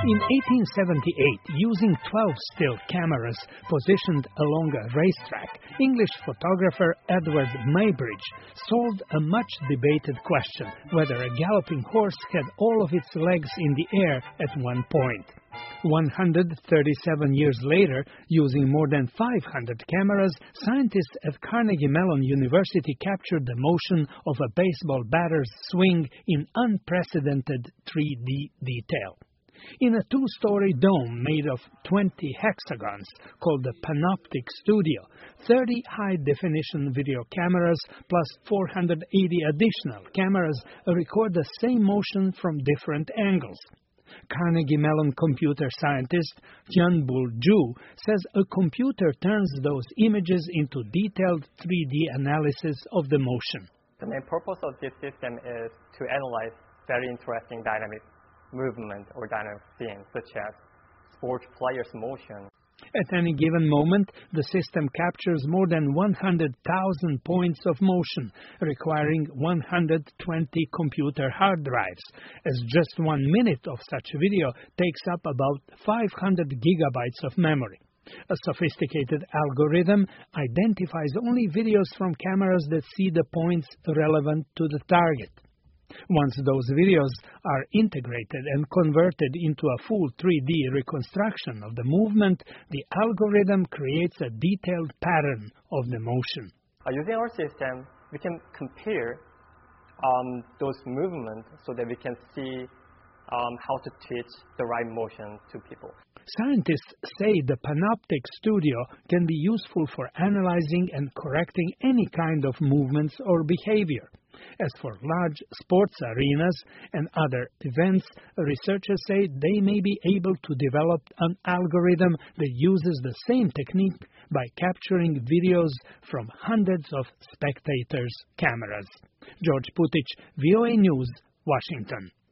In 1878, using 12 still cameras positioned along a racetrack, English photographer Edward Muybridge solved a much-debated question whether a galloping horse had all of its legs in the air at one point. 137 years later, using more than 500 cameras, scientists at Carnegie Mellon University captured the motion of a baseball batter's swing in unprecedented 3D detail. In a two-story dome made of 20 hexagons called the Panoptic Studio, 30 high-definition video cameras plus 480 additional cameras record the same motion from different angles. Carnegie Mellon computer scientist Hyunbul Ju says a computer turns those images into detailed 3D analysis of the motion. The main purpose of this system is to analyze very interesting dynamic movement or dynamic scenes, such as sports players' motion. At any given moment, the system captures more than 100,000 points of motion, requiring 120 computer hard drives, as just 1 minute of such video takes up about 500 gigabytes of memory. A sophisticated algorithm identifies only videos from cameras that see the points relevant to the target. Once those videos are integrated and converted into a full 3D reconstruction of the movement, the algorithm creates a detailed pattern of the motion. Using our system, we can compare those movements so that we can see how to teach the right motion to people. Scientists say the Panoptic Studio can be useful for analyzing and correcting any kind of movements or behavior. As for large sports arenas and other events, researchers say they may be able to develop an algorithm that uses the same technique by capturing videos from hundreds of spectators' cameras. George Putich, VOA News, Washington.